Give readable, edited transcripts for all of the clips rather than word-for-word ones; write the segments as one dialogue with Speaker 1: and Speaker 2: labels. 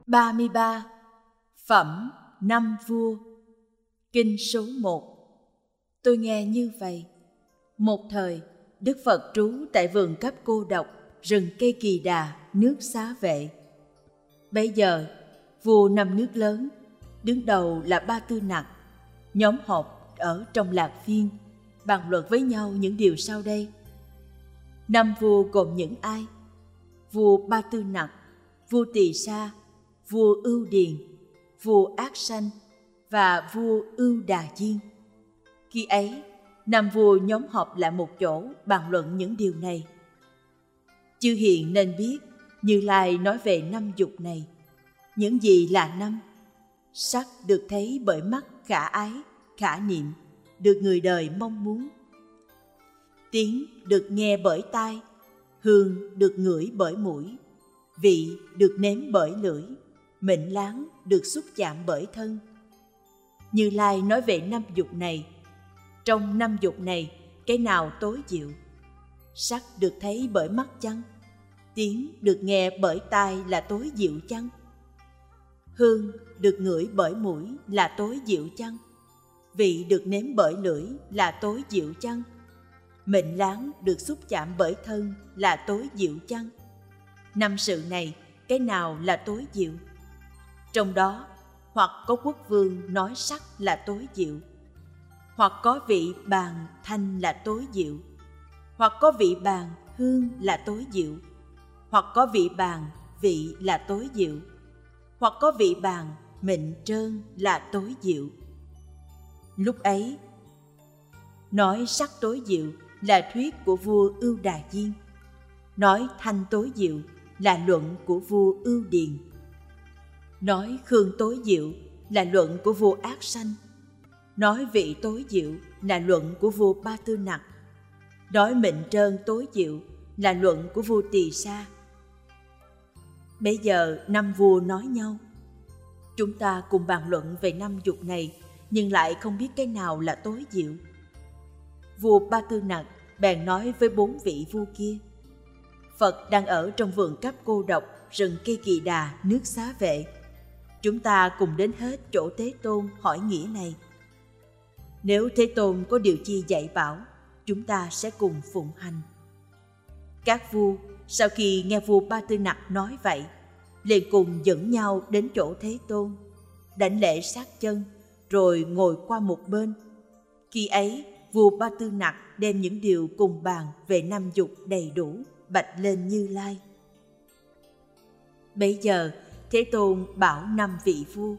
Speaker 1: 33. Phẩm Năm Vua. Kinh số 1. Tôi nghe như vậy. Một thời, Đức Phật trú tại vườn Cấp Cô Độc, rừng cây Kỳ Đà, nước Xá Vệ. Bấy giờ, vua năm nước lớn, đứng đầu là Ba Tư Nặc, nhóm họp ở trong lạc viên, bàn luận với nhau những điều sau đây. Năm vua gồm những ai? Vua Ba Tư Nặc, vua Tỳ Sa, vua Ưu Điền, vua Ác Sanh và vua Ưu Đà Diên. Khi ấy, năm vua nhóm họp lại một chỗ bàn luận những điều này. Chư hiền nên biết, Như Lai nói về năm dục này. Những gì là năm? Sắc được thấy bởi mắt khả ái, khả niệm, được người đời mong muốn. Tiếng được nghe bởi tai, hương được ngửi bởi mũi, vị được nếm bởi lưỡi, mệnh láng được xúc chạm bởi thân. Như Lai nói về năm dục này. Trong năm dục này, cái nào tối diệu? Sắc được thấy bởi mắt chăng? Tiếng được nghe bởi tai là tối diệu chăng? Hương được ngửi bởi mũi là tối diệu chăng? Vị được nếm bởi lưỡi là tối diệu chăng? Mệnh láng được xúc chạm bởi thân là tối diệu chăng? Năm sự này, cái nào là tối diệu? Trong đó, hoặc có quốc vương nói sắc là tối diệu, hoặc có vị bàn thanh là tối diệu, hoặc có vị bàn hương là tối diệu, hoặc có vị bàn vị là tối diệu, hoặc có vị bàn mệnh trơn là tối diệu. Lúc ấy, nói sắc tối diệu là thuyết của vua Ưu Đà Diên, nói thanh tối diệu là luận của vua Ưu Điền, nói hương tối diệu là luận của vua Ác Sanh, nói vị tối diệu là luận của vua Ba Tư Nặc, nói mệnh trơn tối diệu là luận của vua Tỳ Sa. Bây giờ năm vua nói nhau. Chúng ta cùng bàn luận về năm dục này, nhưng lại không biết cái nào là tối diệu. Vua Ba Tư Nặc bèn nói với 4 vị vua kia. Phật đang ở trong vườn Cấp Cô Độc, rừng cây Kỳ Đà, nước Xá Vệ. Chúng ta cùng đến hết chỗ Thế Tôn hỏi nghĩa này. Nếu Thế Tôn có điều chi dạy bảo, chúng ta sẽ cùng phụng hành. Các vua sau khi nghe vua Ba Tư Nặc nói vậy, liền cùng dẫn nhau đến chỗ Thế Tôn, đảnh lễ sát chân, rồi ngồi qua một bên. Khi ấy, vua Ba Tư Nặc đem những điều cùng bàn về năm dục đầy đủ bạch lên Như Lai. Bấy giờ, Thế Tôn bảo 5 vị vua.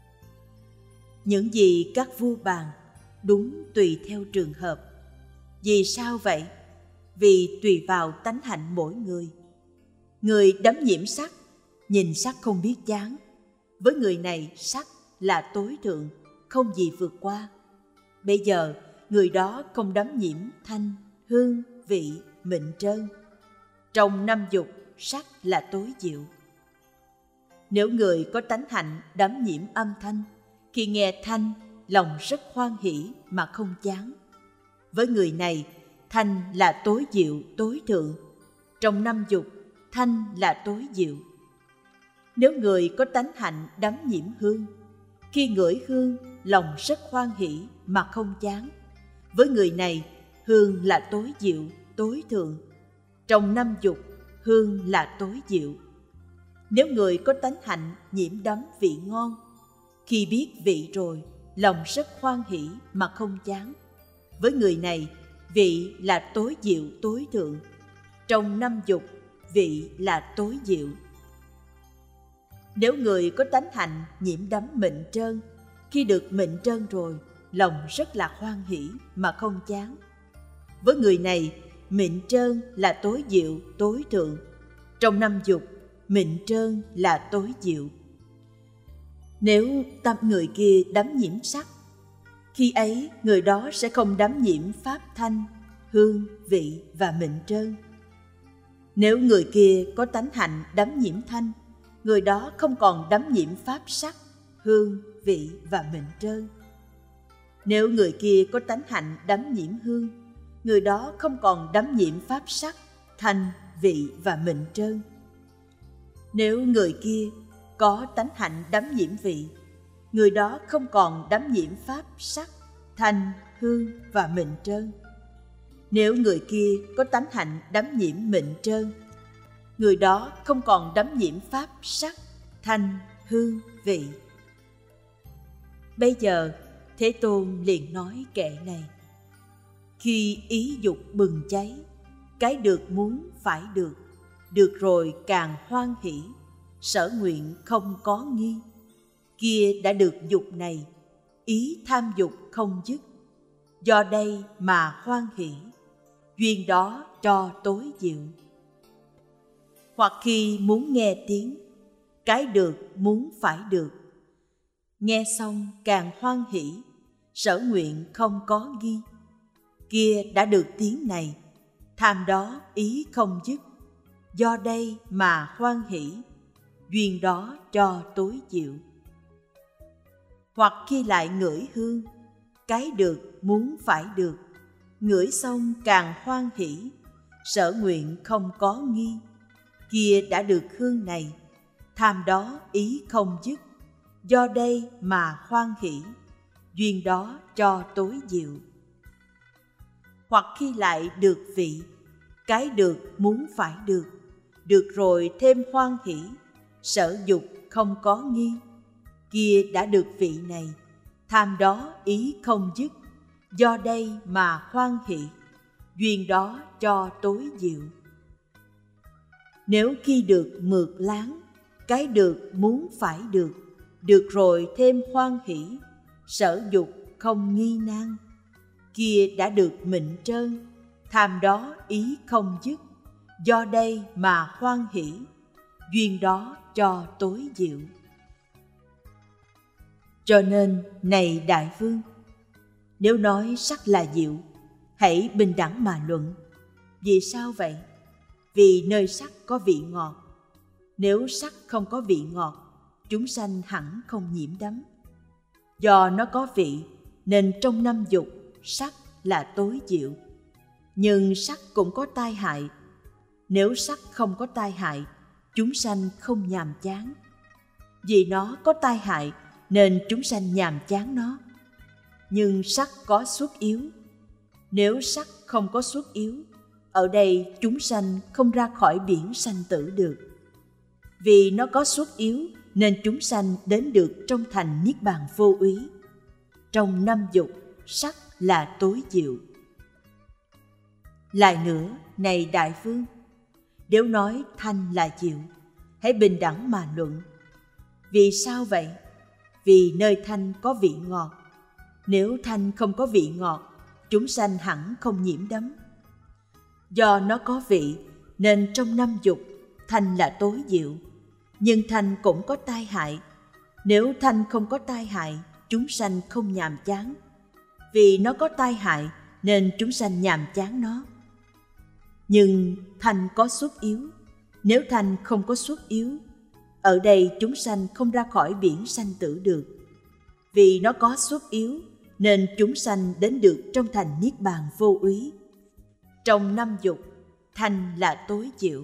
Speaker 1: Những gì các vua bàn, đúng tùy theo trường hợp. Vì sao vậy? Vì tùy vào tánh hạnh mỗi người. Người đắm nhiễm sắc, nhìn sắc không biết chán. Với người này, sắc là tối thượng, không gì vượt qua. Bây giờ, người đó không đắm nhiễm thanh, hương, vị, mệnh trơn. Trong năm dục, sắc là tối diệu. Nếu người có tánh hạnh đắm nhiễm âm thanh, khi nghe thanh, lòng rất hoan hỷ mà không chán. Với người này, thanh là tối diệu, tối thượng. Trong năm dục, thanh là tối diệu. Nếu người có tánh hạnh đắm nhiễm hương, khi ngửi hương, lòng rất hoan hỷ mà không chán. Với người này, hương là tối diệu, tối thượng. Trong năm dục, hương là tối diệu. Nếu người có tánh hạnh nhiễm đắm vị ngon, khi biết vị rồi, lòng rất hoan hỷ mà không chán. Với người này, vị là tối diệu, tối thượng. Trong năm dục, vị là tối diệu. Nếu người có tánh hạnh nhiễm đắm mệnh trơn, khi được mệnh trơn rồi, lòng rất là hoan hỷ mà không chán. Với người này, mệnh trơn là tối diệu, tối thượng. Trong năm dục, mệnh trơn là tối diệu. Nếu tâm người kia đắm nhiễm sắc, khi ấy người đó sẽ không đắm nhiễm pháp thanh, hương, vị và mệnh trơn. Nếu người kia có tánh hạnh đắm nhiễm thanh, người đó không còn đắm nhiễm pháp sắc, hương, vị và mệnh trơn. Nếu người kia có tánh hạnh đắm nhiễm hương, người đó không còn đắm nhiễm pháp sắc, thanh, vị và mệnh trơn. Nếu người kia có tánh hạnh đắm nhiễm vị, người đó không còn đắm nhiễm pháp sắc, thanh, hương và mịn trơn. Nếu người kia có tánh hạnh đắm nhiễm mịn trơn, người đó không còn đắm nhiễm pháp sắc, thanh, hương, vị. Bây giờ Thế Tôn liền nói kệ này: khi ý dục bừng cháy, cái được muốn phải được rồi càng hoan hỷ, sở nguyện không có nghi. Kia đã được dục này, ý tham dục không dứt, do đây mà hoan hỷ, duyên đó cho tối diệu. Hoặc khi muốn nghe tiếng, cái được muốn phải được, nghe xong càng hoan hỷ, sở nguyện không có nghi. Kia đã được tiếng này, tham đó ý không dứt, do đây mà hoan hỷ, duyên đó cho tối diệu. Hoặc khi lại ngửi hương, cái được muốn phải được, ngửi xong càng hoan hỷ, sở nguyện không có nghi. Kia đã được hương này, tham đó ý không dứt, do đây mà hoan hỷ, duyên đó cho tối diệu. Hoặc khi lại được vị, cái được muốn phải được rồi thêm hoan hỷ, sở dục không có nghi. Kia đã được vị này, tham đó ý không dứt, do đây mà hoan hỷ, duyên đó cho tối diệu. Nếu khi được mượt láng, cái được muốn phải được rồi thêm hoan hỷ, sở dục không nghi nan. Kia đã được mịn trơn, tham đó ý không dứt, do đây mà hoan hỷ, duyên đó cho tối diệu. Cho nên, này đại vương, nếu nói sắc là diệu, hãy bình đẳng mà luận. Vì sao vậy? Vì nơi sắc có vị ngọt. Nếu sắc không có vị ngọt, chúng sanh hẳn không nhiễm đắm. Do nó có vị, nên trong năm dục, sắc là tối diệu. Nhưng sắc cũng có tai hại. Nếu sắc không có tai hại, chúng sanh không nhàm chán. Vì nó có tai hại, nên chúng sanh nhàm chán nó. Nhưng sắc có xuất yếu. Nếu sắc không có xuất yếu, ở đây chúng sanh không ra khỏi biển sanh tử được. Vì nó có xuất yếu, nên chúng sanh đến được trong thành Niết Bàn vô úy. Trong năm dục, sắc là tối diệu. Lại nữa, này đại vương, nếu nói thanh là diệu, hãy bình đẳng mà luận. Vì sao vậy? Vì nơi thanh có vị ngọt. Nếu thanh không có vị ngọt, chúng sanh hẳn không nhiễm đắm. Do nó có vị, nên trong năm dục, thanh là tối diệu. Nhưng thanh cũng có tai hại. Nếu thanh không có tai hại, chúng sanh không nhàm chán. Vì nó có tai hại, nên chúng sanh nhàm chán nó. Nhưng thanh có xuất yếu. Nếu thanh không có xuất yếu, ở đây chúng sanh không ra khỏi biển sanh tử được. Vì nó có xuất yếu, nên chúng sanh đến được trong thành Niết Bàn vô úy. Trong năm dục, thanh là tối diệu.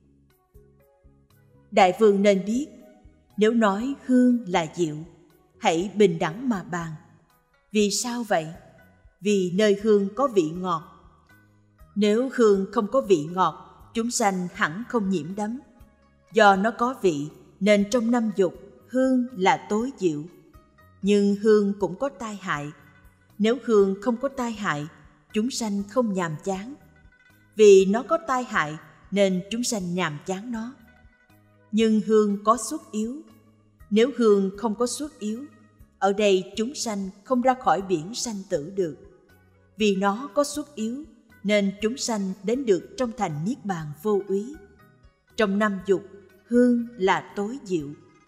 Speaker 1: Đại vương nên biết, nếu nói hương là diệu, hãy bình đẳng mà bàn. Vì sao vậy? Vì nơi hương có vị ngọt. Nếu hương không có vị ngọt, chúng sanh hẳn không nhiễm đắm. Do nó có vị, nên trong năm dục, hương là tối diệu. Nhưng hương cũng có tai hại. Nếu hương không có tai hại, chúng sanh không nhàm chán. Vì nó có tai hại, nên chúng sanh nhàm chán nó. Nhưng hương có xuất yếu. Nếu hương không có xuất yếu, ở đây chúng sanh không ra khỏi biển sanh tử được. Vì nó có xuất yếu, nên chúng sanh đến được trong thành Niết Bàn vô úy. Trong năm dục, hương là tối diệu.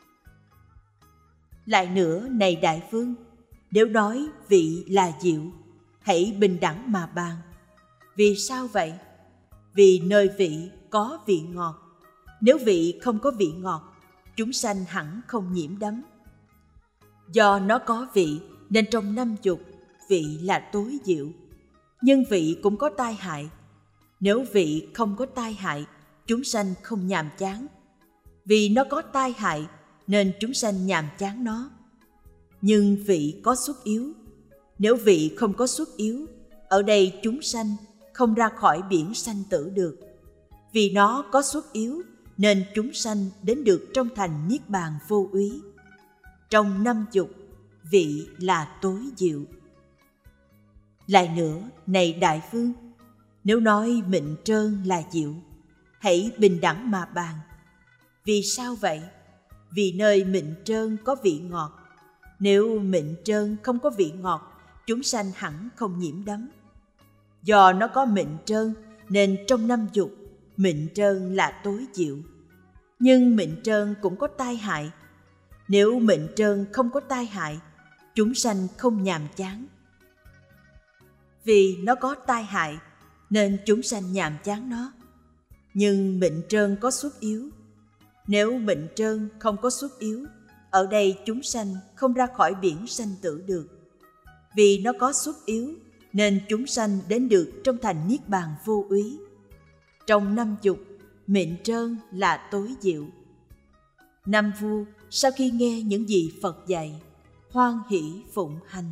Speaker 1: Lại nữa, này đại vương, nếu nói vị là diệu, hãy bình đẳng mà bàn. Vì sao vậy? Vì nơi vị có vị ngọt. Nếu vị không có vị ngọt, chúng sanh hẳn không nhiễm đắm. Do nó có vị, nên trong năm dục, vị là tối diệu. Nhưng vị cũng có tai hại. Nếu vị không có tai hại, chúng sanh không nhàm chán. Vì nó có tai hại, nên chúng sanh nhàm chán nó. Nhưng vị có xuất yếu. Nếu vị không có xuất yếu, ở đây chúng sanh không ra khỏi biển sanh tử được. Vì nó có xuất yếu nên chúng sanh đến được trong thành Niết Bàn vô úy. Trong 50, vị là tối diệu. Lại nữa, này Đại Vương, nếu nói mịn trơn là diệu, hãy bình đẳng mà bàn. Vì sao vậy? Vì nơi mịn trơn có vị ngọt. Nếu mịn trơn không có vị ngọt, chúng sanh hẳn không nhiễm đắm. Do nó có mịn trơn nên trong 50, mịn trơn là tối diệu. Nhưng mịn trơn cũng có tai hại. Nếu mịn trơn không có tai hại, chúng sanh không nhàm chán. Vì nó có tai hại nên chúng sanh nhàm chán nó. Nhưng mịn trơn có xuất yếu. Nếu mịn trơn không có xuất yếu, ở đây chúng sanh không ra khỏi biển sanh tử được. Vì nó có xuất yếu nên chúng sanh đến được trong thành Niết Bàn vô úy. Trong 50, mịn trơn là tối diệu. Nam vua sau khi nghe những gì Phật dạy, hoan hỷ phụng hành.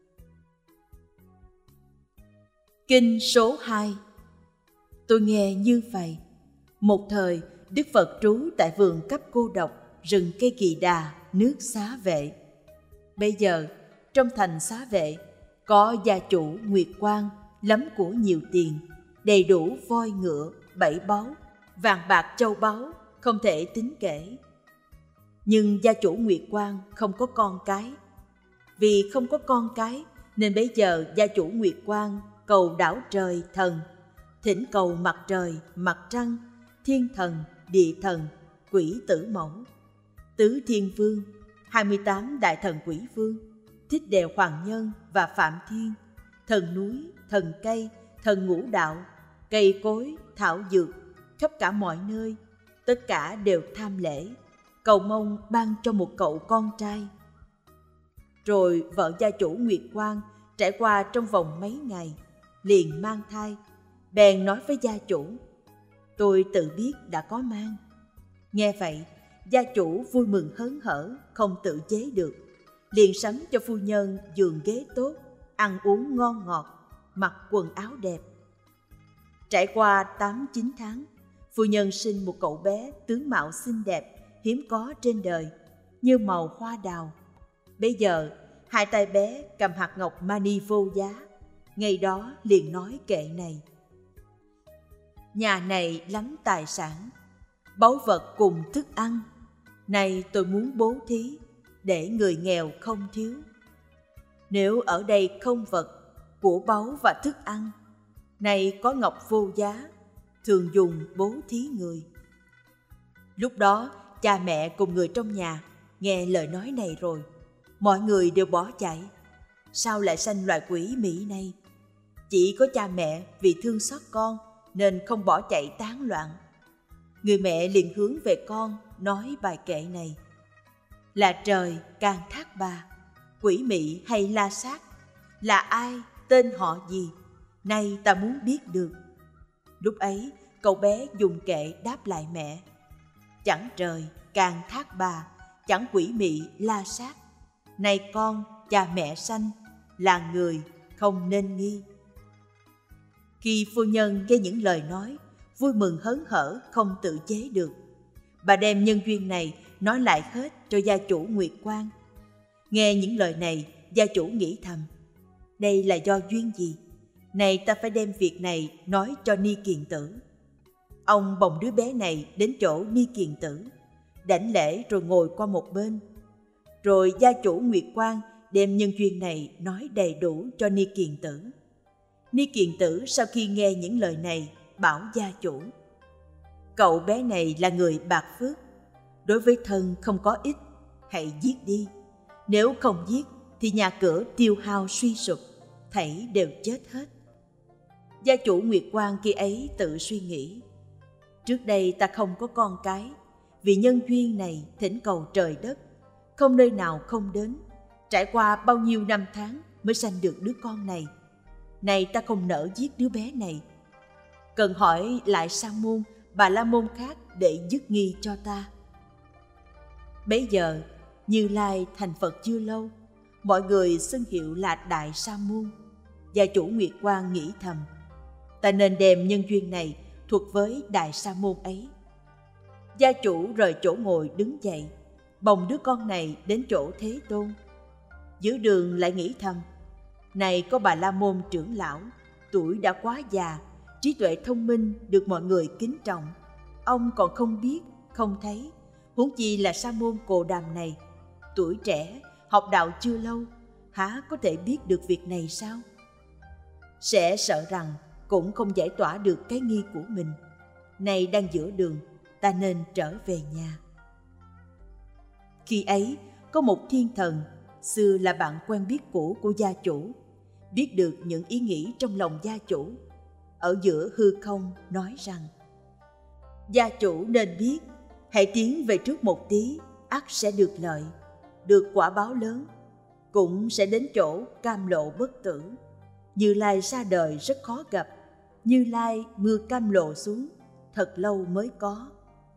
Speaker 1: Kinh số 2. Tôi nghe như vậy. Một thời, Đức Phật trú tại vườn Cấp Cô Độc, rừng cây Kỳ Đà, nước Xá Vệ. Bây giờ, trong thành Xá Vệ, có gia chủ Nguyệt Quang, lắm của nhiều tiền, đầy đủ voi ngựa, 7 báu, vàng bạc châu báu, không thể tính kể. Nhưng gia chủ Nguyệt Quang không có con cái. Vì không có con cái, nên bây giờ gia chủ Nguyệt Quang cầu đảo trời thần, thỉnh cầu mặt trời, mặt trăng, thiên thần, địa thần, quỷ tử mẫu, tứ thiên vương, 28 đại thần quỷ vương, Thích Đề Hoàng Nhân và Phạm Thiên, thần núi, thần cây, thần ngũ đạo, cây cối, thảo dược, khắp cả mọi nơi, tất cả đều tham lễ, cầu mong ban cho một cậu con trai. Rồi vợ gia chủ Nguyệt Quang trải qua trong vòng mấy ngày, liền mang thai, bèn nói với gia chủ: tôi tự biết đã có mang. Nghe vậy, gia chủ vui mừng hớn hở, không tự chế được, liền sắm cho phu nhân giường ghế tốt, ăn uống ngon ngọt, mặc quần áo đẹp. Trải qua 8-9 tháng, phu nhân sinh một cậu bé tướng mạo xinh đẹp, hiếm có trên đời, như màu hoa đào. Bây giờ, hai tay bé cầm hạt ngọc mani vô giá, ngày đó liền nói kệ này: nhà này lắm tài sản, báu vật cùng thức ăn, nay tôi muốn bố thí, để người nghèo không thiếu. Nếu ở đây không vật, của báu và thức ăn, nay có ngọc vô giá, thường dùng bố thí người. Lúc đó, cha mẹ cùng người trong nhà nghe lời nói này rồi, mọi người đều bỏ chạy. Sao lại sanh loài quỷ mị này? Chỉ có cha mẹ vì thương xót con nên không bỏ chạy tán loạn. Người mẹ liền hướng về con nói bài kệ này: là trời Can Thác Bà, quỷ mị hay La Sát, là ai, tên họ gì, nay ta muốn biết được. Lúc ấy cậu bé dùng kệ đáp lại mẹ: chẳng trời Can Thác Bà, chẳng quỷ mị La Sát, nay con cha mẹ sanh, là người không nên nghi. Khi phu nhân nghe những lời nói, vui mừng hớn hở không tự chế được. Bà đem nhân duyên này nói lại hết cho gia chủ Nguyệt Quang. Nghe những lời này, gia chủ nghĩ thầm: đây là do duyên gì? Này ta phải đem việc này nói cho Ni Kiền Tử. Ông bồng đứa bé này đến chỗ Ni Kiền Tử, đảnh lễ rồi ngồi qua một bên. Rồi gia chủ Nguyệt Quang đem nhân duyên này nói đầy đủ cho Ni Kiền Tử. Ni Kiền Tử sau khi nghe những lời này bảo gia chủ: cậu bé này là người bạc phước, đối với thân không có ích, hãy giết đi. Nếu không giết thì nhà cửa tiêu hao suy sụp, thảy đều chết hết. Gia chủ Nguyệt Quang khi ấy tự suy nghĩ: trước đây ta không có con cái, vì nhân duyên này thỉnh cầu trời đất, không nơi nào không đến, trải qua bao nhiêu năm tháng mới sanh được đứa con này. Này ta không nỡ giết đứa bé này, cần hỏi lại sang môn Bà La Môn khác để dứt nghi cho ta. Bấy giờ Như Lai thành Phật chưa lâu, mọi người xưng hiệu là Đại Sa Môn. Gia chủ Nguyệt Quang nghĩ thầm, ta nên đem nhân duyên này thuật với Đại Sa Môn ấy. Gia chủ rời chỗ ngồi đứng dậy, bồng đứa con này đến chỗ Thế Tôn. Giữa đường lại nghĩ thầm, này có Bà La Môn trưởng lão, tuổi đã quá già, trí tuệ thông minh được mọi người kính trọng. Ông còn không biết, không thấy, huống chi là Sa Môn Cồ Đàm này, tuổi trẻ, học đạo chưa lâu, há có thể biết được việc này sao? Sẽ sợ rằng cũng không giải tỏa được cái nghi của mình. Này đang giữa đường, ta nên trở về nhà. Khi ấy, có một thiên thần, xưa là bạn quen biết cũ của gia chủ, biết được những ý nghĩ trong lòng gia chủ. Ở giữa hư không nói rằng, gia chủ nên biết, hãy tiến về trước một tí, ắt sẽ được lợi, được quả báo lớn, cũng sẽ đến chỗ cam lộ bất tử. Như Lai ra đời rất khó gặp, Như Lai mưa cam lộ xuống, thật lâu mới có.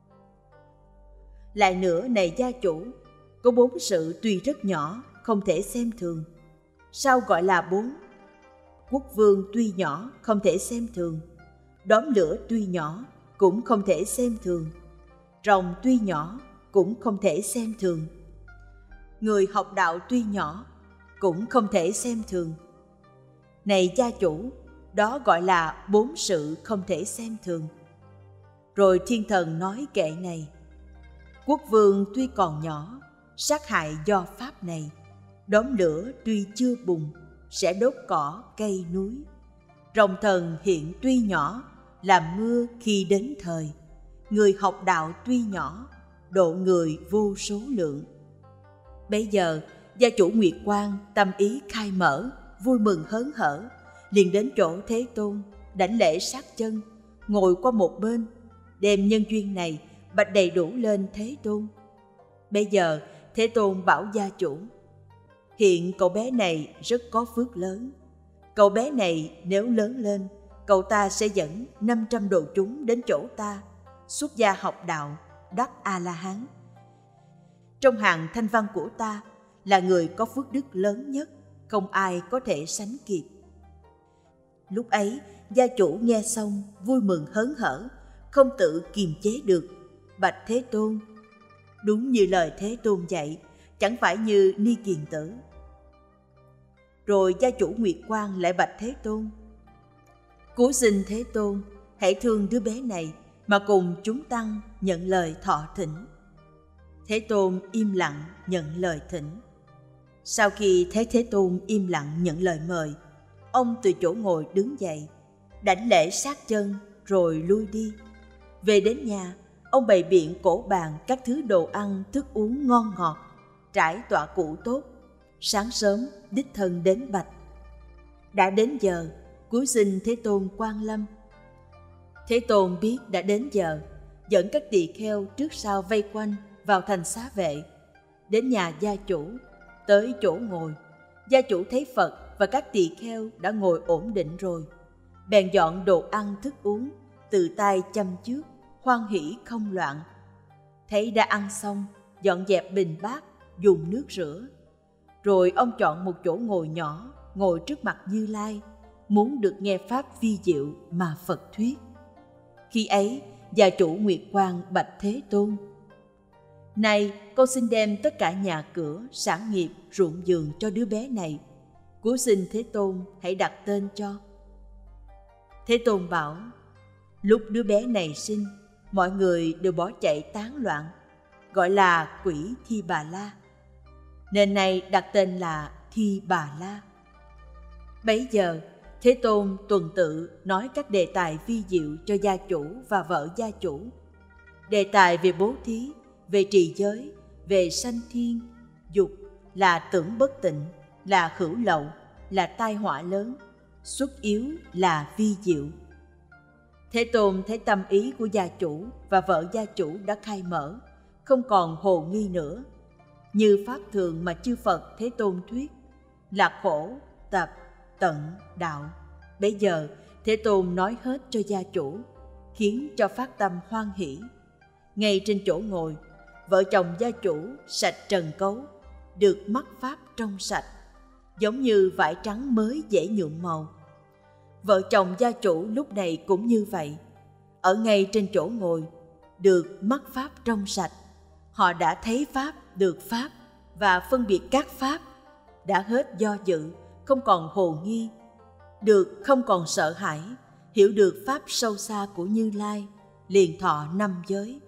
Speaker 1: Lại nữa này gia chủ, có 4 sự tuy rất nhỏ, không thể xem thường. Sao gọi là 4? Quốc vương tuy nhỏ, không thể xem thường. Đốm lửa tuy nhỏ, cũng không thể xem thường. Rồng tuy nhỏ, cũng không thể xem thường. Người học đạo tuy nhỏ, cũng không thể xem thường. Này gia chủ, đó gọi là 4 sự không thể xem thường. Rồi thiên thần nói kệ này, quốc vương tuy còn nhỏ, sát hại do pháp này. Đốm lửa tuy chưa bùng, sẽ đốt cỏ cây núi. Rồng thần hiện tuy nhỏ, làm mưa khi đến thời. Người học đạo tuy nhỏ, độ người vô số lượng. Bây giờ gia chủ Nguyệt Quang tâm ý khai mở, vui mừng hớn hở, liền đến chỗ Thế Tôn, đảnh lễ sát chân, ngồi qua một bên, đem nhân duyên này bạch đầy đủ lên Thế Tôn. Bây giờ Thế Tôn bảo gia chủ, hiện cậu bé này rất có phước lớn. Cậu bé này nếu lớn lên, cậu ta sẽ dẫn 500 đồ chúng đến chỗ ta, xuất gia học đạo, đắc A-la-hán. Trong hàng thanh văn của ta là người có phước đức lớn nhất, không ai có thể sánh kịp. Lúc ấy, gia chủ nghe xong vui mừng hớn hở, không tự kiềm chế được, bạch Thế Tôn. Đúng như lời Thế Tôn dạy, chẳng phải như Ni Kiền Tử. Rồi gia chủ Nguyệt Quang lại bạch Thế Tôn, cúi xin Thế Tôn, hãy thương đứa bé này mà cùng chúng tăng nhận lời thọ thỉnh. Thế Tôn im lặng nhận lời thỉnh. Sau khi thấy Thế Tôn im lặng nhận lời mời, ông từ chỗ ngồi đứng dậy, đảnh lễ sát chân rồi lui đi. Về đến nhà, ông bày biện cỗ bàn các thứ đồ ăn, thức uống ngon ngọt, trải tọa cụ tốt. Sáng sớm đích thân đến bạch. Đã đến giờ, cúi xin Thế Tôn quang lâm. Thế Tôn biết đã đến giờ, dẫn các tỳ kheo trước sau vây quanh vào thành xá vệ. Đến nhà gia chủ, tới chỗ ngồi, gia chủ thấy Phật và các tỳ kheo đã ngồi ổn định rồi, bèn dọn đồ ăn thức uống, tự tay chăm trước, hoan hỷ không loạn. Thấy đã ăn xong, dọn dẹp bình bát, dùng nước rửa. Rồi ông chọn một chỗ ngồi nhỏ, ngồi trước mặt Như Lai, muốn được nghe pháp vi diệu mà Phật thuyết. Khi ấy, gia chủ Nguyệt Quang bạch Thế Tôn, này, con xin đem tất cả nhà cửa, sản nghiệp, ruộng vườn cho đứa bé này. Cúi xin Thế Tôn hãy đặt tên cho. Thế Tôn bảo, lúc đứa bé này sinh, mọi người đều bỏ chạy tán loạn, gọi là quỷ Thi Bà La. Nên nay đặt tên là Thi Bà La. Bấy giờ, Thế Tôn tuần tự nói các đề tài vi diệu cho gia chủ và vợ gia chủ. Đề tài về bố thí, về trì giới, về sanh thiên, dục là tưởng bất tịnh, là hữu lậu, là tai họa lớn, xuất yếu là vi diệu. Thế Tôn thấy tâm ý của gia chủ và vợ gia chủ đã khai mở, không còn hồ nghi nữa. Như pháp thường mà chư Phật Thế Tôn thuyết, là khổ, tập, tận, đạo. Bây giờ Thế Tôn nói hết cho gia chủ, khiến cho phát tâm hoan hỷ. Ngay trên chỗ ngồi, vợ chồng gia chủ sạch trần cấu, được mắc pháp trong sạch, giống như vải trắng mới dễ nhuộm màu. Vợ chồng gia chủ lúc này cũng như vậy, ở ngay trên chỗ ngồi, được mắc pháp trong sạch. Họ đã thấy pháp, được pháp và phân biệt các pháp, đã hết do dự, không còn hồ nghi, được không còn sợ hãi, hiểu được pháp sâu xa của Như Lai, liền thọ 5 giới.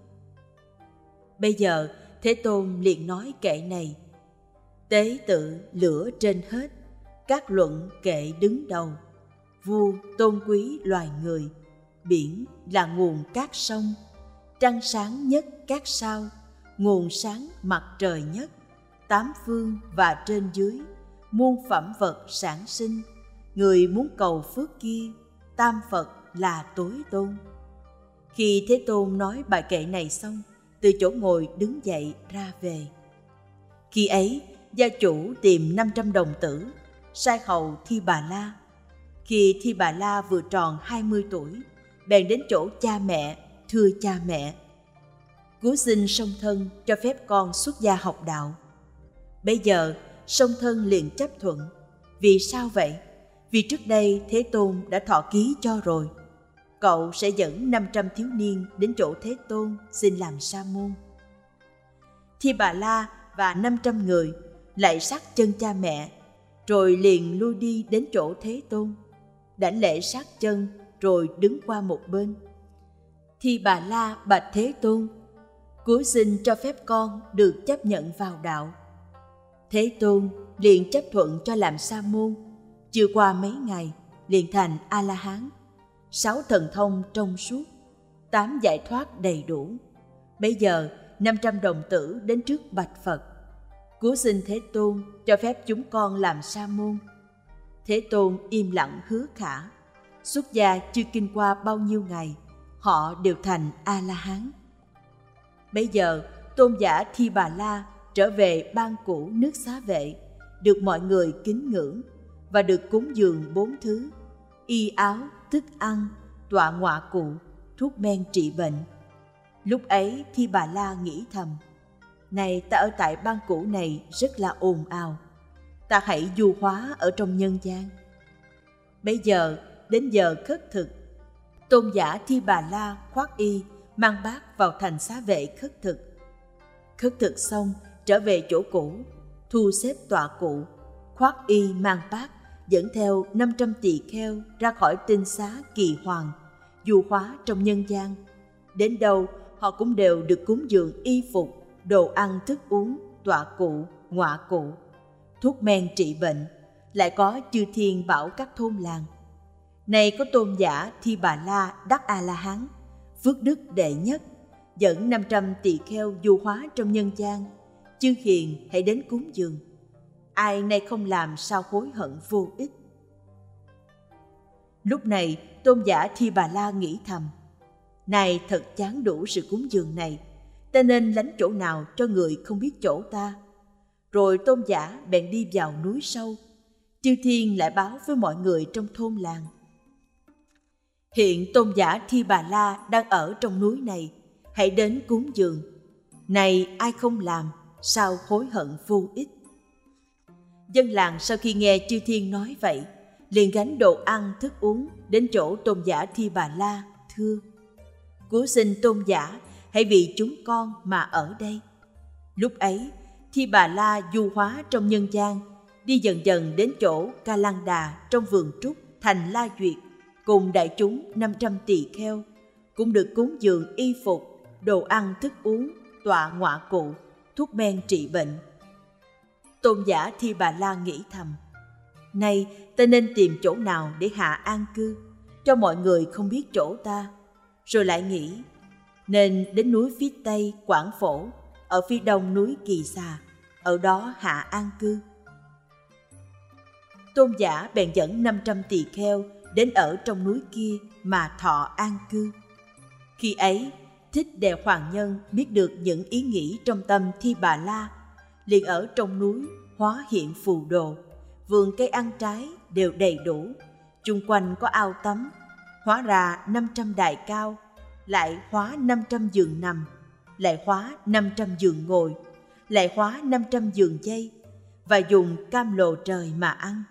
Speaker 1: Bây giờ Thế Tôn liền nói kệ này: tế tự lửa trên hết, các luận kệ đứng đầu, vua tôn quý loài người, biển là nguồn các sông, trăng sáng nhất các sao, nguồn sáng mặt trời nhất, tám phương và trên dưới, muôn phẩm vật sản sinh, người muốn cầu phước kia, tam Phật là tối tôn. Khi Thế Tôn nói bài kệ này xong, từ chỗ ngồi đứng dậy ra về. Khi ấy, gia chủ tìm 500 đồng tử, sai hầu Thi Bà La. Khi Thi Bà La vừa tròn 20 tuổi, bèn đến chỗ cha mẹ, thưa cha mẹ: cứu xin song thân cho phép con xuất gia học đạo. Bây giờ song thân liền chấp thuận. Vì sao vậy? Vì trước đây Thế Tôn đã thọ ký cho rồi. Cậu sẽ dẫn 500 thiếu niên đến chỗ Thế Tôn xin làm sa môn. Thi Bà La và 500 người lạy sát chân cha mẹ, rồi liền lui đi đến chỗ Thế Tôn, đảnh lễ sát chân rồi đứng qua một bên. Thi Bà La bạch Thế Tôn: cứu xin cho phép con được chấp nhận vào đạo. Thế Tôn liền chấp thuận cho làm sa môn. Chưa qua mấy ngày liền thành A-la-hán, 6 thần thông trong suốt, 8 giải thoát đầy đủ. Bây giờ 500 đồng tử đến trước bạch Phật: cứu xin Thế Tôn cho phép chúng con làm sa môn. Thế Tôn im lặng hứa khả. Xuất gia chưa kinh qua bao nhiêu ngày, họ đều thành A-la-hán. Bây giờ tôn giả Thi Bà La trở về ban cũ nước Xá Vệ, được mọi người kính ngưỡng và được cúng dường 4 thứ: y áo, thức ăn, tọa ngọa cụ, thuốc men trị bệnh. Lúc ấy Thi Bà La nghĩ thầm: này, ta ở tại ban cũ này rất là ồn ào, ta hãy du hóa ở trong nhân gian. Bây giờ đến giờ khất thực, tôn giả Thi Bà La khoác y mang bát vào thành Xá Vệ khất thực. Khất thực xong trở về chỗ cũ, thu xếp tọa cụ, khoác y mang bát, dẫn theo 500 tỳ kheo ra khỏi tinh xá Kỳ Hoàng, du hóa trong nhân gian. Đến đâu họ cũng đều được cúng dường y phục, đồ ăn thức uống, tọa cụ, ngọa cụ, thuốc men trị bệnh, lại có chư thiên bảo các thôn làng. Này có tôn giả Thi Bà La đắc A-la-hán, phước đức đệ nhất, dẫn 500 tỳ kheo du hóa trong nhân gian, chư hiền hãy đến cúng dường. Ai nay không làm sao hối hận vô ích. Lúc này tôn giả Thi Bà La nghĩ thầm: này, thật chán đủ sự cúng dường này, ta nên lánh chỗ nào cho người không biết chỗ ta. Rồi tôn giả bèn đi vào núi sâu. Chư thiên lại báo với mọi người trong thôn làng: hiện tôn giả Thi Bà La đang ở trong núi này, hãy đến cúng dường. Này, ai không làm sao hối hận vô ích. Dân làng sau khi nghe chư thiên nói vậy, liền gánh đồ ăn thức uống đến chỗ tôn giả Thi Bà La, thưa: cứu xin tôn giả hãy vì chúng con mà ở đây. Lúc ấy Thi Bà La du hóa trong nhân gian, đi dần dần đến chỗ Ca Lăng Đà trong vườn trúc thành La Duyệt, cùng đại chúng 500 tỳ kheo, cũng được cúng dường y phục, đồ ăn thức uống, tọa ngọa cụ, thuốc men trị bệnh. Tôn giả Thi Bà La nghĩ thầm: nay ta nên tìm chỗ nào để hạ an cư, cho mọi người không biết chỗ ta. Rồi lại nghĩ nên đến núi phía tây Quảng Phổ, ở phía đông núi Kỳ Xà, ở đó hạ an cư. Tôn giả bèn dẫn 500 tỳ kheo đến ở trong núi kia mà thọ an cư. Khi ấy Thích Đề Hoàng Nhân biết được những ý nghĩ trong tâm Thi Bà La, liền ở trong núi hóa hiện phù đồ, vườn cây ăn trái đều đầy đủ, chung quanh có ao tắm, hóa ra 500 đài cao, lại hóa 500 giường nằm, lại hóa 500 giường ngồi, lại hóa 500 giường chay, và dùng cam lồ trời mà ăn.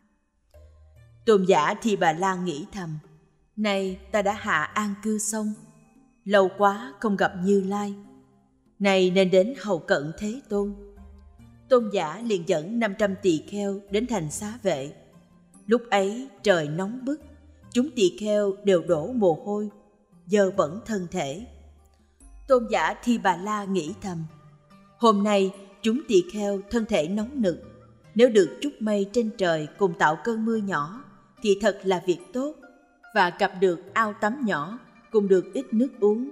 Speaker 1: Tôn giả Thi Bà La nghĩ thầm, nay ta đã hạ an cư xong, lâu quá không gặp Như Lai, này nên đến hầu cận Thế Tôn. Tôn giả liền dẫn 500 tỳ kheo đến thành Xá Vệ. Lúc ấy trời nóng bức, chúng tỳ kheo đều đổ mồ hôi, dơ bẩn thân thể. Tôn giả Thi Bà La nghĩ thầm, hôm nay chúng tỳ kheo thân thể nóng nực, nếu được chút mây trên trời cùng tạo cơn mưa nhỏ thì thật là việc tốt, và gặp được ao tắm nhỏ cùng được ít nước uống.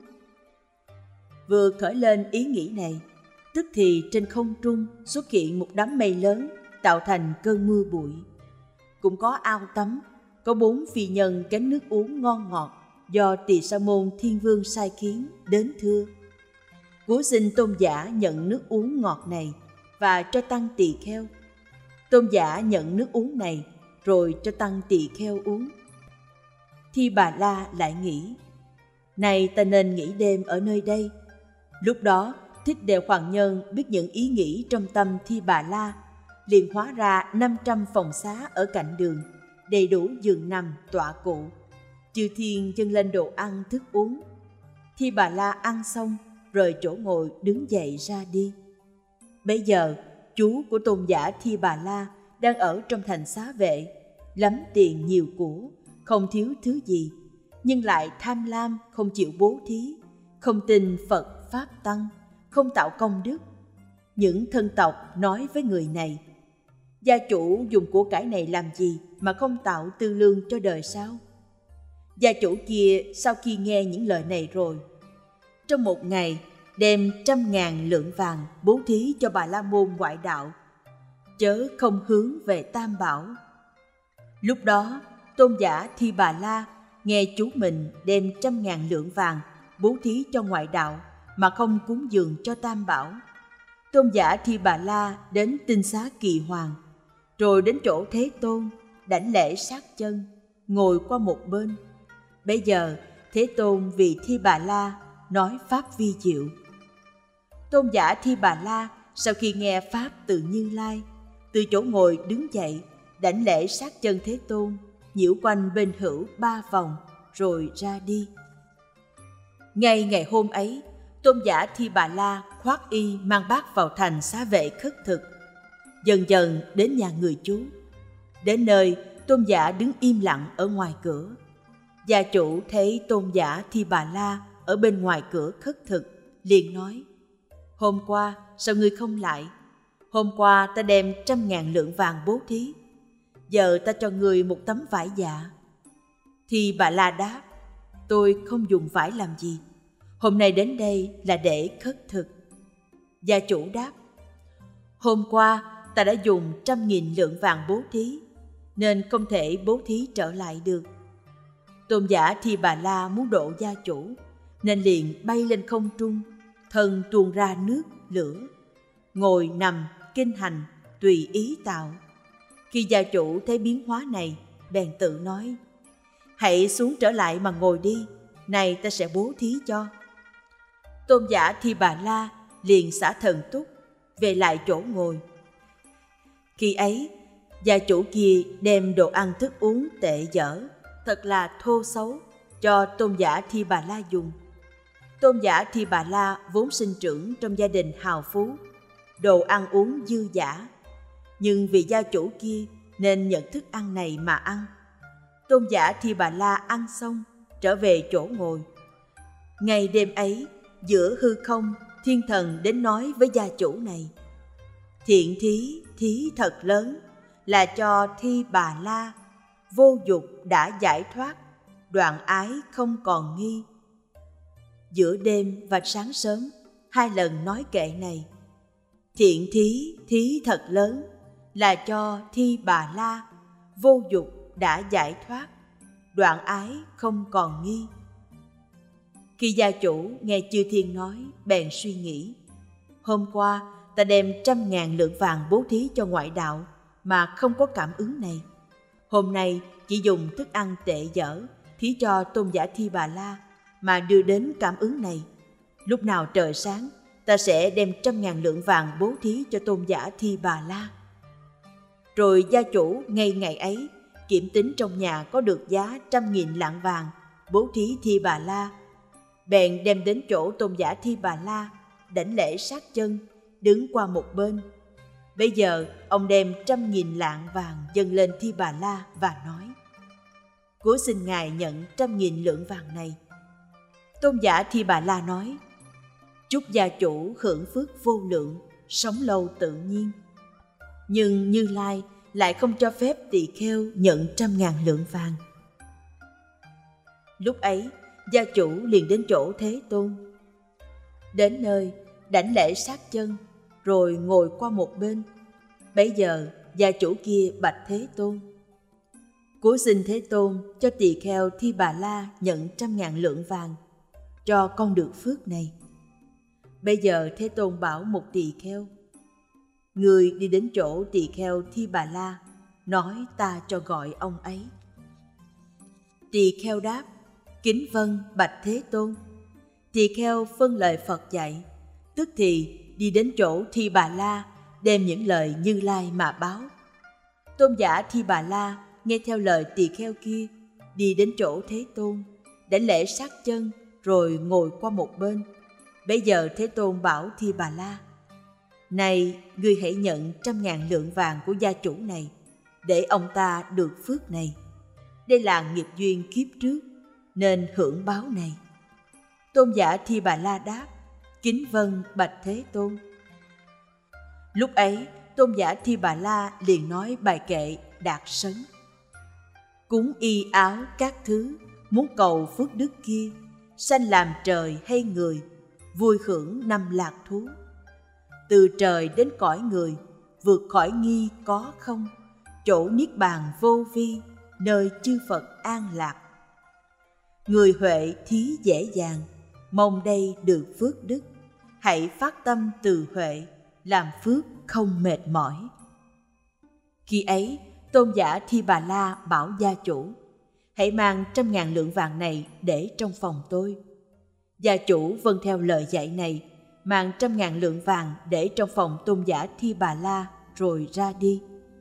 Speaker 1: Vừa khởi lên ý nghĩ này, tức thì trên không trung xuất hiện một đám mây lớn tạo thành cơn mưa bụi. Cũng có ao tắm, có 4 phi nhân gánh nước uống ngon ngọt do Tỳ Sa Môn Thiên Vương sai khiến đến thưa. Cúi xin tôn giả nhận nước uống ngọt này và cho tăng tỳ kheo. Tôn giả nhận nước uống này rồi cho tăng tỳ kheo uống. Thi Bà La lại nghĩ, này ta nên nghỉ đêm ở nơi đây. Lúc đó Thích Đề Hoàng Nhân biết những ý nghĩ trong tâm Thi Bà La, liền hóa ra 500 phòng xá ở cạnh đường, đầy đủ giường nằm tọa cụ. Chư thiên dâng lên đồ ăn thức uống. Thi Bà La ăn xong, rời chỗ ngồi đứng dậy ra đi. Bấy giờ chú của tôn giả Thi Bà La đang ở trong thành Xá Vệ, lắm tiền nhiều của, không thiếu thứ gì, nhưng lại tham lam không chịu bố thí, không tin Phật Pháp Tăng, không tạo công đức. Những thân tộc nói với người này, gia chủ dùng của cải này làm gì mà không tạo tư lương cho đời sau? Gia chủ kia sau khi nghe những lời này rồi, trong một ngày đem 100.000 lượng vàng bố thí cho Bà La Môn ngoại đạo, chớ không hướng về Tam Bảo. Lúc đó tôn giả Thi Bà La nghe chú mình đem 100.000 lượng vàng bố thí cho ngoại đạo mà không cúng dường cho Tam Bảo. Tôn giả Thi Bà La đến Tinh Xá Kỳ Hoàng, rồi đến chỗ Thế Tôn, đảnh lễ sát chân, ngồi qua một bên. Bây giờ Thế Tôn vì Thi Bà La nói pháp vi diệu. Tôn giả Thi Bà La sau khi nghe pháp từ Như Lai, từ chỗ ngồi đứng dậy, đảnh lễ sát chân Thế Tôn, nhiễu quanh bên hữu 3 vòng, rồi ra đi. Ngay ngày hôm ấy, tôn giả Thi Bà La khoác y mang bát vào thành Xá Vệ khất thực. Dần dần đến nhà người chú. Đến nơi, tôn giả đứng im lặng ở ngoài cửa. Gia chủ thấy tôn giả Thi Bà La ở bên ngoài cửa khất thực, liền nói, hôm qua sao ngươi không lại? Hôm qua ta đem 100.000 lượng vàng bố thí, giờ ta cho ngươi một tấm vải dạ. Thì Bà La đáp, tôi không dùng vải làm gì, hôm nay đến đây là để khất thực. Gia chủ đáp, hôm qua ta đã dùng 100.000 lượng vàng bố thí, nên không thể bố thí trở lại được. Tôn giả Thi Bà La muốn độ gia chủ, nên liền bay lên không trung, thân tuôn ra nước, lửa, ngồi nằm, kinh hành, tùy ý tạo. Khi gia chủ thấy biến hóa này, bèn tự nói, hãy xuống trở lại mà ngồi đi, này ta sẽ bố thí cho. Tôn giả Thi Bà La liền xả thần túc, về lại chỗ ngồi. Khi ấy, gia chủ kia đem đồ ăn thức uống tệ dở, thật là thô xấu, cho tôn giả Thi Bà La dùng. Tôn giả Thi Bà La vốn sinh trưởng trong gia đình hào phú, đồ ăn uống dư dả, nhưng vì gia chủ kia nên nhận thức ăn này mà ăn. Tôn giả Thi Bà La ăn xong, trở về chỗ ngồi. Ngày đêm ấy, giữa hư không, thiên thần đến nói với gia chủ này, thiện thí, thí thật lớn, là cho Thi Bà La, vô dục đã giải thoát, đoạn ái không còn nghi. Giữa đêm và sáng sớm, 2 lần nói kệ này, thiện thí, thí thật lớn, là cho Thi Bà La, vô dục đã giải thoát, đoạn ái không còn nghi. Khi gia chủ nghe chư thiên nói, bèn suy nghĩ, hôm qua ta đem 100.000 lượng vàng bố thí cho ngoại đạo mà không có cảm ứng này. Hôm nay chỉ dùng thức ăn tệ dở thí cho tôn giả Thi Bà La mà đưa đến cảm ứng này. Lúc nào trời sáng, ta sẽ đem 100.000 lượng vàng bố thí cho tôn giả Thi Bà La. Rồi gia chủ ngay ngày ấy kiểm tính trong nhà có được giá 100.000 lạng vàng bố thí Thi Bà La, bèn đem đến chỗ tôn giả Thi Bà La, đảnh lễ sát chân, đứng qua một bên. Bây giờ ông đem 100.000 lạng vàng dâng lên Thi Bà La và nói: Cố xin ngài nhận 100.000 lượng vàng này. Tôn giả Thi Bà La nói: Chúc gia chủ hưởng phước vô lượng, sống lâu tự nhiên. Nhưng Như Lai lại không cho phép tỳ kheo nhận 100.000 lượng vàng. Lúc ấy, gia chủ liền đến chỗ Thế Tôn. Đến nơi, đảnh lễ sát chân, rồi ngồi qua một bên. Bấy giờ, gia chủ kia bạch Thế Tôn: Cố xin Thế Tôn cho tỳ kheo Thi Bà La nhận 100.000 lượng vàng, cho con được phước này. Bây giờ Thế Tôn bảo một tỳ kheo: Người đi đến chỗ tỳ kheo Thi Bà La, nói ta cho gọi ông ấy. Tỳ kheo đáp: Kính vâng bạch Thế Tôn. Tỳ kheo phân lời Phật dạy, tức thì đi đến chỗ Thi Bà La, đem những lời Như Lai mà báo. Tôn giả Thi Bà La nghe theo lời tỳ kheo kia, đi đến chỗ Thế Tôn, đảnh lễ sát chân, rồi ngồi qua một bên. Bây giờ Thế Tôn bảo Thi Bà La: Này, ngươi hãy nhận 100.000 lượng vàng của gia chủ này, để ông ta được phước này. Đây là nghiệp duyên kiếp trước, nên hưởng báo này. Tôn giả Thi Bà La đáp: Kính vâng bạch Thế Tôn. Lúc ấy, tôn giả Thi Bà La liền nói bài kệ Đạt Sấn: Cúng y áo các thứ, muốn cầu phước đức kia, sanh làm trời hay người, vui hưởng năm lạc thú. Từ trời đến cõi người, vượt khỏi nghi có không, chỗ niết bàn vô vi, nơi chư Phật an lạc. Người huệ thí dễ dàng, mong đây được phước đức, hãy phát tâm từ huệ, làm phước không mệt mỏi. Khi ấy, tôn giả Thi Bà La bảo gia chủ: Hãy mang 100.000 lượng vàng này để trong phòng tôi. Gia chủ vâng theo lời dạy này, mang 100.000 lượng vàng để trong phòng tôn giả Thi Bà La, rồi ra đi.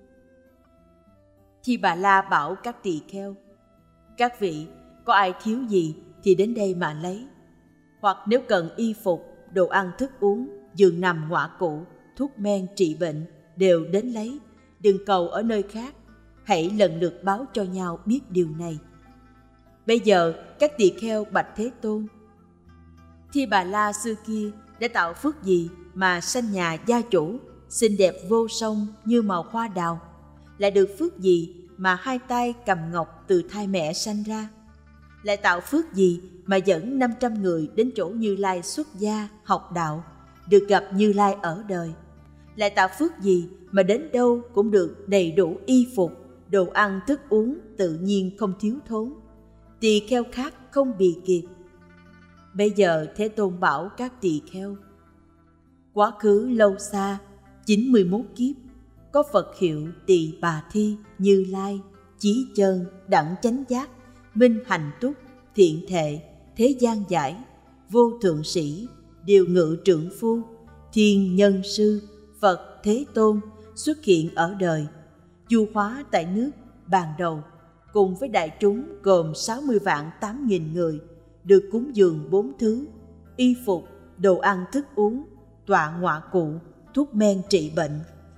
Speaker 1: Thi Bà La bảo các tỳ kheo: Các vị, có ai thiếu gì thì đến đây mà lấy. Hoặc nếu cần y phục, đồ ăn thức uống, giường nằm ngọa cụ, thuốc men trị bệnh, đều đến lấy, đừng cầu ở nơi khác. Hãy lần lượt báo cho nhau biết điều này. Bây giờ các tỳ kheo bạch Thế Tôn: Thi Bà La xưa kia đã tạo phước gì mà sanh nhà gia chủ, xinh đẹp vô song như màu hoa đào? Lại được phước gì mà hai tay cầm ngọc từ thai mẹ sanh ra? Lại tạo phước gì mà dẫn 500 người đến chỗ Như Lai xuất gia học đạo, được gặp Như Lai ở đời? Lại tạo phước gì mà đến đâu cũng được đầy đủ y phục, đồ ăn thức uống tự nhiên không thiếu thốn, tỳ kheo khác không bì kịp? Bây giờ Thế Tôn bảo các tỳ kheo: Quá khứ lâu xa, 91 kiếp, có Phật hiệu Tỳ Bà Thi, Như Lai, Chí Chân, Đẳng Chánh Giác, Minh Hành Túc, Thiện Thệ, Thế Gian Giải, Vô Thượng Sĩ, Điều Ngự Trượng Phu, Thiên Nhân Sư, Phật Thế Tôn xuất hiện ở đời, du hóa tại nước Bàn Đầu, cùng với đại chúng gồm 60.800.000 người, được cúng dường 4 thứ: y phục, đồ ăn thức uống, tọa ngọa cụ, thuốc men trị bệnh.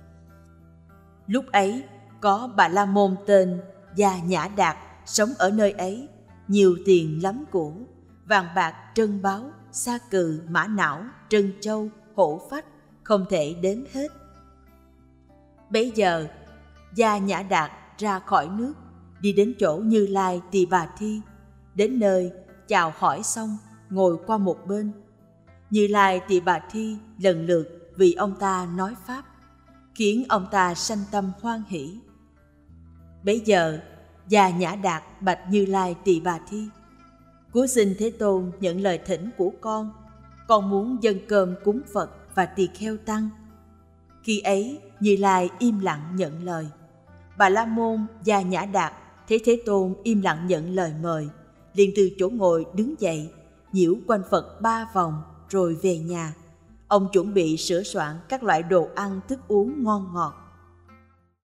Speaker 1: Lúc ấy, có Bà La Môn tên Gia Nhã Đạt sống ở nơi ấy, nhiều tiền lắm của, vàng bạc trân báu, sa cừ, mã não, trân châu, hổ phách, không thể đếm hết. Bấy giờ, Gia Nhã Đạt ra khỏi nước, đi đến chỗ Như Lai Tỳ Bà Thi. Đến nơi, chào hỏi xong, ngồi qua một bên. Như Lai Tỳ Bà Thi lần lượt vì ông ta nói pháp, khiến ông ta sanh tâm hoan hỷ. Bấy giờ, Gia Nhã Đạt bạch Như Lai Tỳ Bà Thi: Cúi xin Thế Tôn nhận lời thỉnh của con muốn dâng cơm cúng Phật và tỳ kheo tăng. Khi ấy, Như Lai im lặng nhận lời. Bà La Môn Gia Nhã Đạt thấy Thế Tôn im lặng nhận lời mời, liền từ chỗ ngồi đứng dậy, nhiễu quanh Phật 3 vòng, rồi về nhà. Ông chuẩn bị sửa soạn các loại đồ ăn thức uống ngon ngọt.